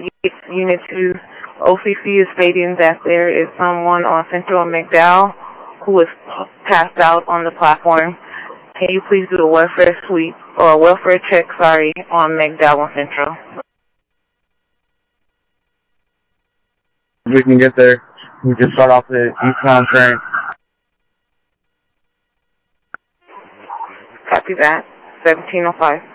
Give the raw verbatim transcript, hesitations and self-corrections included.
Unit two, O C C is stating that there is someone on Central and McDowell who is passed out on the platform. Can you please do a welfare sweep, or a welfare check, sorry, on McDowell Central? We can get there. We just start off the eastbound train. Copy that. seventeen oh five.